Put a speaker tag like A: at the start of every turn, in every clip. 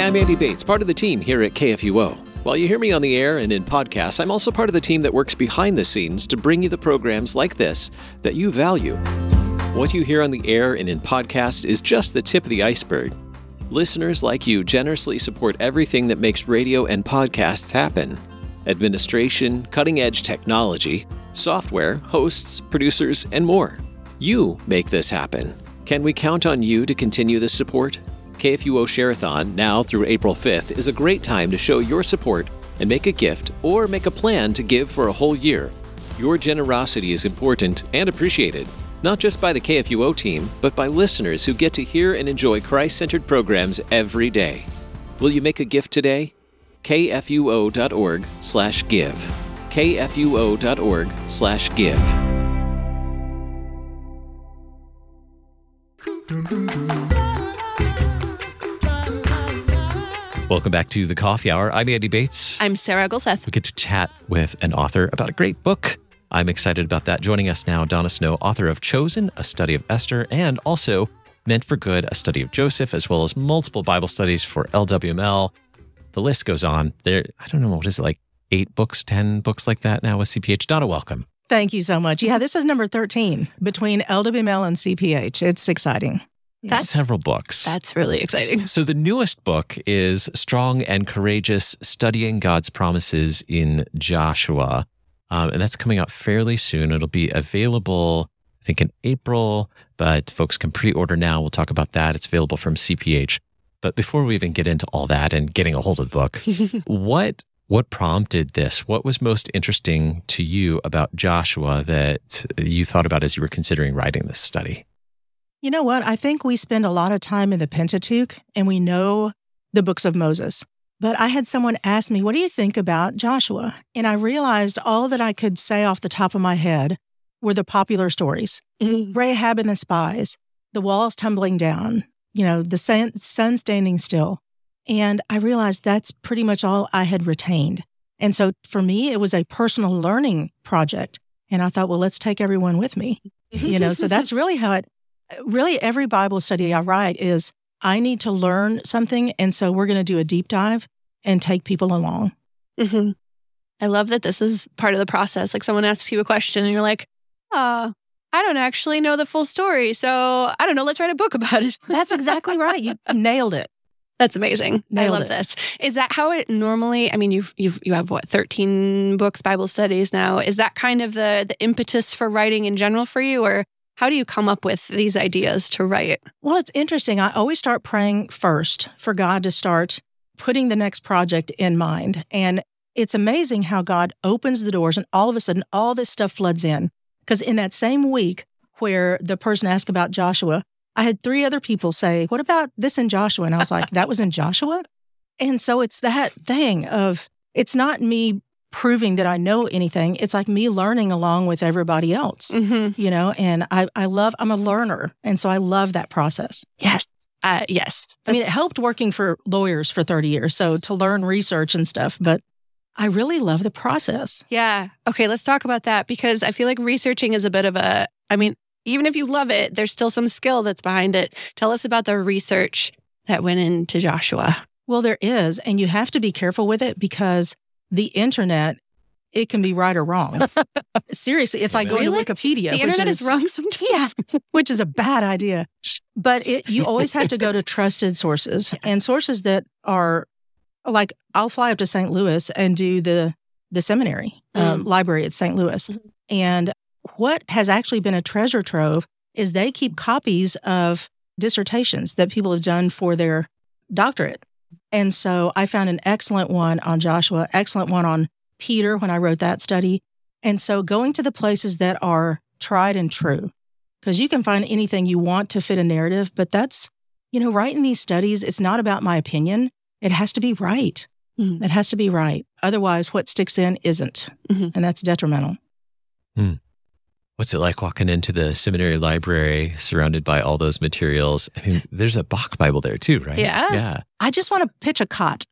A: I'm Andy Bates, part of the team here at KFUO. While you hear me on the air and in podcasts, I'm also part of the team that works behind the scenes to bring you the programs like this that you value. What you hear on the air and in podcasts is just the tip of the iceberg. Listeners like you generously support everything that makes radio and podcasts happen. Administration, cutting-edge technology, software, hosts, producers, and more. You make this happen. Can we count on you to continue this support? KFUO Share-a-thon, now through April 5th, is a great time to show your support and make a gift or make a plan to give for a whole year. Your generosity is important and appreciated, not just by the KFUO team, but by listeners who get to hear and enjoy Christ-centered programs every day. Will you make a gift today? KFUO.org/give. KFUO.org/give. Welcome back to the Coffee Hour. I'm Andy Bates.
B: I'm Sarah Gulseth.
A: We get to chat with an author about a great book. I'm excited about that. Joining us now, Donna Snow, author of Chosen, A Study of Esther, and also Meant for Good, A Study of Joseph, as well as multiple Bible studies for LWML. The list goes on. There, I don't know, what is it, like 8 books, 10 books like that now with CPH. Donna, welcome.
C: Thank you so much. Yeah, this is number 13 between LWML and CPH. It's exciting.
A: That's several books.
B: That's really exciting.
A: So the newest book is Strong and Courageous, Studying God's Promises in Joshua. And that's coming out fairly soon. It'll be available, I think, in April, but folks can pre-order now. We'll talk about that. It's available from CPH. But before we even get into all that and getting a hold of the book, what prompted this? What was most interesting to you about Joshua that you thought about as you were considering writing this study?
C: You know what? I think we spend a lot of time in the Pentateuch and we know the books of Moses. But I had someone ask me, what do you think about Joshua? And I realized all that I could say off the top of my head were the popular stories. Rahab and the spies, the walls tumbling down, the sun standing still. And I realized that's pretty much all I had retained. And so for me, it was a personal learning project. And I thought, well, let's take everyone with me. So that's really how really every Bible study I write is I need to learn something. And so we're going to do a deep dive and take people along.
B: Mm-hmm. I love that this is part of the process. Like someone asks you a question and you're like, I don't actually know the full story. So I don't know. Let's write a book about it.
C: That's exactly right. You nailed it.
B: That's amazing. I love this. Is that how it normally, you have 13 books, Bible studies now. Is that kind of the impetus for writing in general for you? Or how do you come up with these ideas to write? Well,
C: it's interesting. I always start praying first for God to start putting the next project in mind. And it's amazing how God opens the doors and all of a sudden all this stuff floods in. Because in that same week where the person asked about Joshua, I had 3 other people say, what about this in Joshua? And I was like, that was in Joshua? And so it's that thing of, it's not me proving that I know anything. It's like me learning along with everybody else, and I'm a learner. And so I love that process.
B: Yes. Yes.
C: It helped working for lawyers for 30 years. So to learn research and stuff, but I really love the process.
B: Yeah. Okay. Let's talk about that because I feel like researching is a bit of even if you love it, there's still some skill that's behind it. Tell us about the research that went into Joshua.
C: Well, there is, and you have to be careful with it because the internet, it can be right or wrong. Seriously, it's like going to Wikipedia.
B: The internet is wrong sometimes.
C: Yeah, which is a bad idea. But you always have to go to trusted sources and sources that are like, I'll fly up to St. Louis and do the seminary library at St. Louis. Mm-hmm. And what has actually been a treasure trove is they keep copies of dissertations that people have done for their doctorate. And so I found an excellent one on Joshua, excellent one on Peter when I wrote that study. And so going to the places that are tried and true, because you can find anything you want to fit a narrative, but that's, writing these studies, it's not about my opinion. It has to be right. Mm-hmm. It has to be right. Otherwise, what sticks in isn't. Mm-hmm. And that's detrimental.
A: Mm. What's it like walking into the seminary library surrounded by all those materials? There's a Bach Bible there too, right?
B: Yeah.
C: I just want to pitch a cot.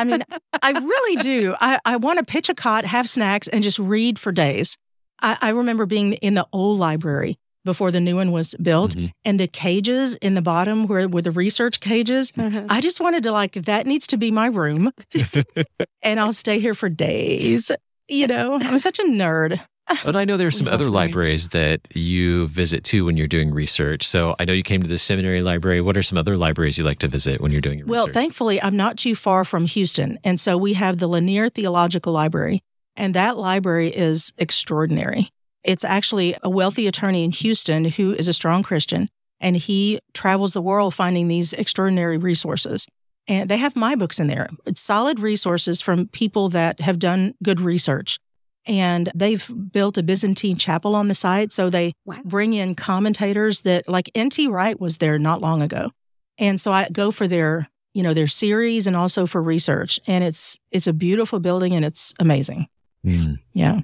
C: I really do. I want to pitch a cot, have snacks, and just read for days. I remember being in the old library before the new one was built. Mm-hmm. And the cages in the bottom where the research cages, I just wanted to that needs to be my room. And I'll stay here for days. I'm such a nerd.
A: But I know there's some other libraries that you visit too when you're doing research. So I know you came to the seminary library. What are some other libraries you like to visit when you're doing your research?
C: Well, thankfully, I'm not too far from Houston. And so we have the Lanier Theological Library. And that library is extraordinary. It's actually a wealthy attorney in Houston who is a strong Christian. And he travels the world finding these extraordinary resources. And they have my books in there. It's solid resources from people that have done good research. And they've built a Byzantine chapel on the site. So they bring in commentators that, like N.T. Wright was there not long ago. And so I go for their series and also for research. And it's a beautiful building and it's amazing. Mm. Yeah.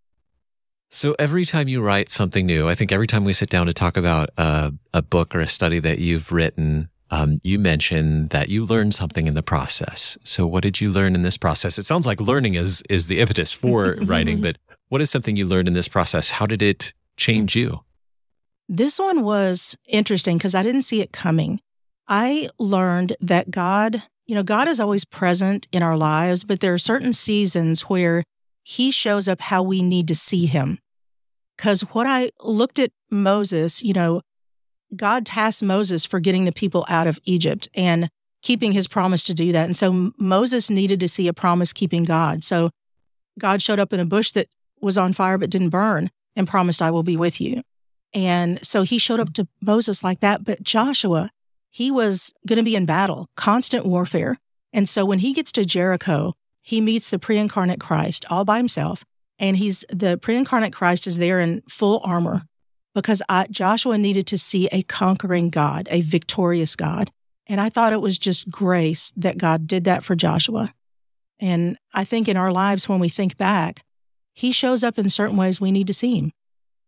A: So every time you write something new, I think every time we sit down to talk about a book or a study that you've written, you mentioned that you learned something in the process. So what did you learn in this process? It sounds like learning is the impetus for writing, but what is something you learned in this process? How did it change you?
C: This one was interesting because I didn't see it coming. I learned that God is always present in our lives, but there are certain seasons where he shows up how we need to see him. Because what I looked at Moses, God tasked Moses for getting the people out of Egypt and keeping his promise to do that. And so Moses needed to see a promise-keeping God. So God showed up in a bush that was on fire but didn't burn and promised, I will be with you. And so he showed up to Moses like that. But Joshua, he was going to be in battle, constant warfare. And so when he gets to Jericho, he meets the pre-incarnate Christ all by himself. And the pre-incarnate Christ is there in full armor. Because Joshua needed to see a conquering God, a victorious God. And I thought it was just grace that God did that for Joshua. And I think in our lives, when we think back, he shows up in certain ways we need to see him.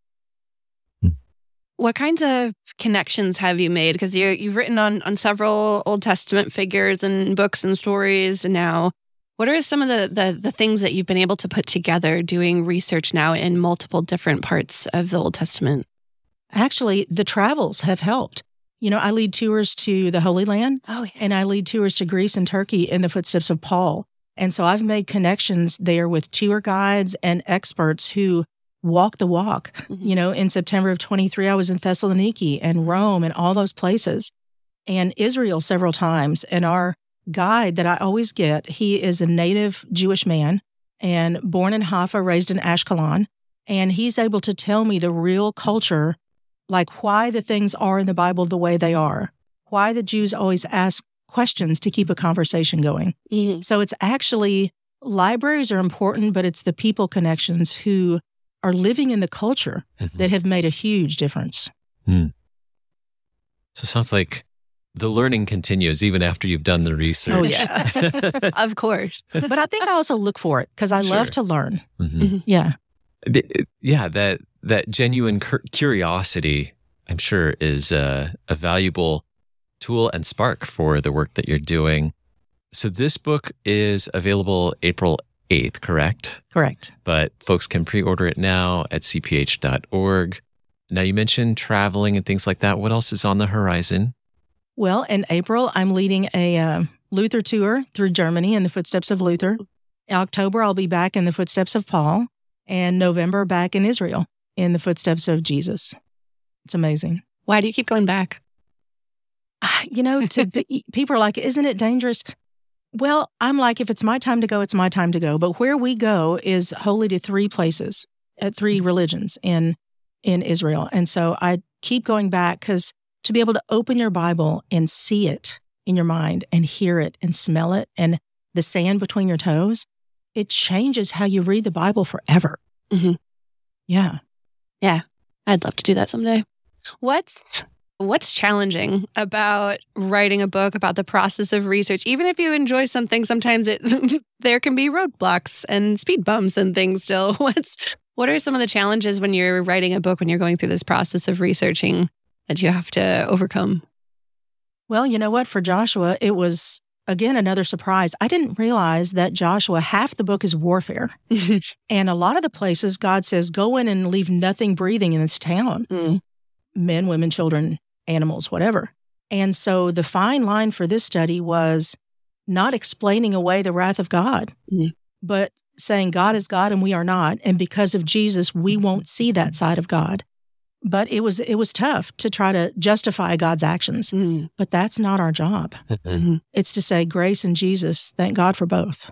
B: What kinds of connections have you made? Because you've written on several Old Testament figures and books and stories now. What are some of the things that you've been able to put together doing research now in multiple different parts of the Old Testament?
C: Actually, the travels have helped. I lead tours to the Holy Land, and I lead tours to Greece and Turkey in the footsteps of Paul. And so I've made connections there with tour guides and experts who walk the walk. Mm-hmm. In September of 23, I was in Thessaloniki and Rome and all those places, and Israel several times. And our guide that I always get, he is a native Jewish man and born in Haifa, raised in Ashkelon. And he's able to tell me the real culture, like why the things are in the Bible the way they are, why the Jews always ask questions to keep a conversation going. Mm-hmm. So it's actually, libraries are important, but it's the people connections who are living in the culture that have made a huge difference.
A: Mm. So it sounds like the learning continues even after you've done the research.
C: Oh, yeah.
B: Of course.
C: But I think I also look for it because I love to learn. Mm-hmm. Mm-hmm. Yeah.
A: Yeah, that genuine curiosity, I'm sure, is a valuable tool and spark for the work that you're doing. So this book is available April 8th, correct?
C: Correct.
A: But folks can pre-order it now at cph.org. Now, you mentioned traveling and things like that. What else is on the horizon?
C: Well, in April, I'm leading a Luther tour through Germany in the footsteps of Luther. In October, I'll be back in the footsteps of Paul. And November, back in Israel in the footsteps of Jesus. It's amazing.
B: Why do you keep going back?
C: People are like, isn't it dangerous? Well, I'm like, if it's my time to go, it's my time to go. But where we go is holy to three places, at three religions in Israel. And so I keep going back because to be able to open your Bible and see it in your mind and hear it and smell it and the sand between your toes, it changes how you read the Bible forever. Mm-hmm. Yeah.
B: Yeah. I'd love to do that someday. What's challenging about writing a book, about the process of research? Even if you enjoy something, sometimes there can be roadblocks and speed bumps and things still. What are some of the challenges when you're writing a book, when you're going through this process of researching that you have to overcome?
C: Well, you know what? For Joshua, it was, again, another surprise. I didn't realize that Joshua, half the book is warfare. And a lot of the places God says, go in and leave nothing breathing in this town. Mm. men, women, children, animals, whatever. And so the fine line for this study was not explaining away the wrath of God, but saying God is God and we are not. And because of Jesus, we won't see that side of God. But it was tough to try to justify God's actions. But that's not our job. It's to say grace and Jesus, thank God for both.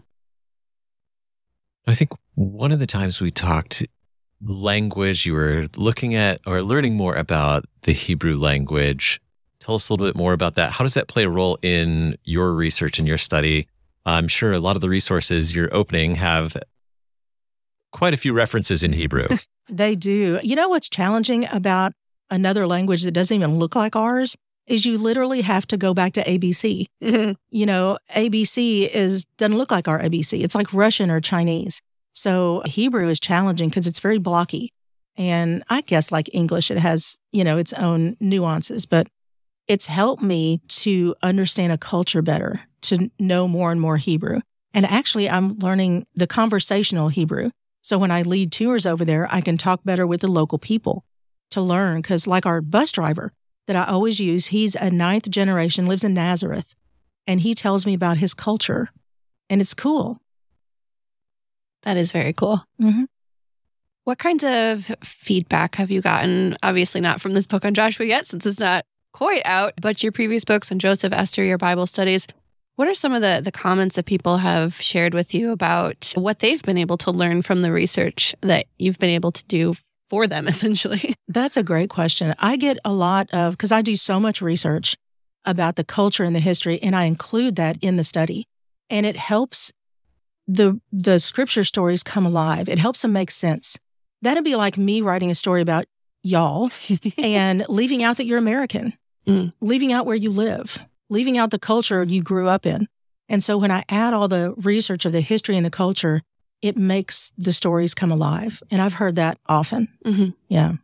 A: I think one of the times we talked language, you were looking at or learning more about the Hebrew language. Tell us a little bit more about that. How does that play a role in your research and your study? I'm sure a lot of the resources you're opening have quite a few references in Hebrew.
C: They do. You know what's challenging about another language that doesn't even look like ours is you literally have to go back to ABC. You know, ABC doesn't look like our ABC. It's like Russian or Chinese. So Hebrew is challenging because it's very blocky. And I guess like English, it has, its own nuances, but it's helped me to understand a culture better, to know more and more Hebrew. And actually, I'm learning the conversational Hebrew. So when I lead tours over there, I can talk better with the local people to learn. Because like our bus driver that I always use, he's a 9th generation, lives in Nazareth, and he tells me about his culture. And it's cool.
B: That is very cool. What kinds of feedback have you gotten? Obviously not from this book on Joshua yet, since it's not quite out, but your previous books on Joseph, Esther, your Bible studies. What are some of the comments that people have shared with you about what they've been able to learn from the research that you've been able to do for them, essentially?
C: That's a great question. I get a lot of, because I do so much research about the culture and the history, and I include that in the study. And it helps the scripture stories come alive. It helps them make sense. That'd be like me writing a story about y'all and leaving out that you're American, leaving out where you live, leaving out the culture you grew up in. And so when I add all the research of the history and the culture, it makes the stories come alive. And I've heard that often. Yeah.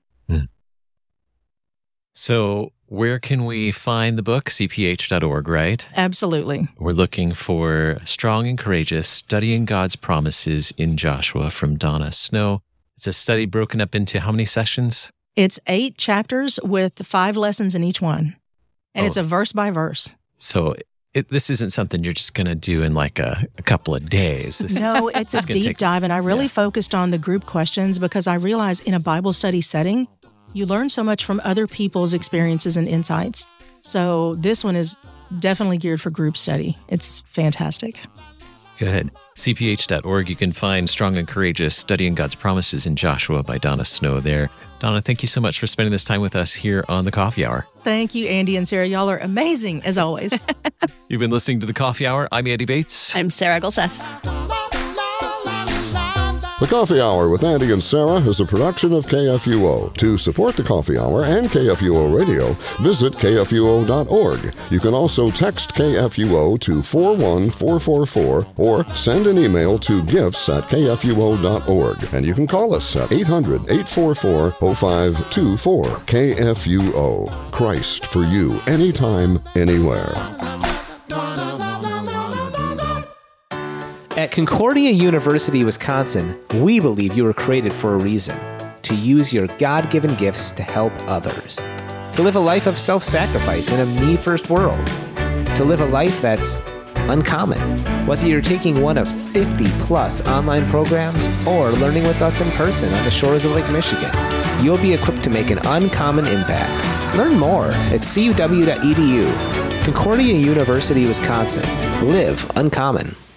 A: So where can we find the book? cph.org, right?
C: Absolutely.
A: We're looking for Strong and Courageous, Studying God's Promises in Joshua from Donna Snow. It's a study broken up into how many sessions?
C: It's 8 chapters with 5 lessons in each one. And it's a verse by verse.
A: So this isn't something you're just going to do in like a couple of days.
C: No, it's a deep dive. And I really focused on the group questions because I realized in a Bible study setting, you learn so much from other people's experiences and insights. So this one is definitely geared for group study. It's fantastic.
A: Good. cph.org. You can find Strong and Courageous, Studying God's Promises in Joshua by Donna Snow there. Donna, thank you so much for spending this time with us here on The Coffee Hour.
C: Thank you, Andy and Sarah. Y'all are amazing, as always.
A: You've been listening to The Coffee Hour. I'm Andy Bates.
B: I'm Sarah Gulseth.
D: The Coffee Hour with Andy and Sarah is a production of KFUO. To support The Coffee Hour and KFUO Radio, visit KFUO.org. You can also text KFUO to 41444 or send an email to gifts@KFUO.org. And you can call us at 800-844-0524. KFUO. Christ for you, anytime, anywhere.
E: At Concordia University, Wisconsin, we believe you were created for a reason: to use your God-given gifts to help others, to live a life of self-sacrifice in a me-first world, to live a life that's uncommon. Whether you're taking one of 50-plus online programs or learning with us in person on the shores of Lake Michigan, you'll be equipped to make an uncommon impact. Learn more at cuw.edu. Concordia University, Wisconsin. Live uncommon.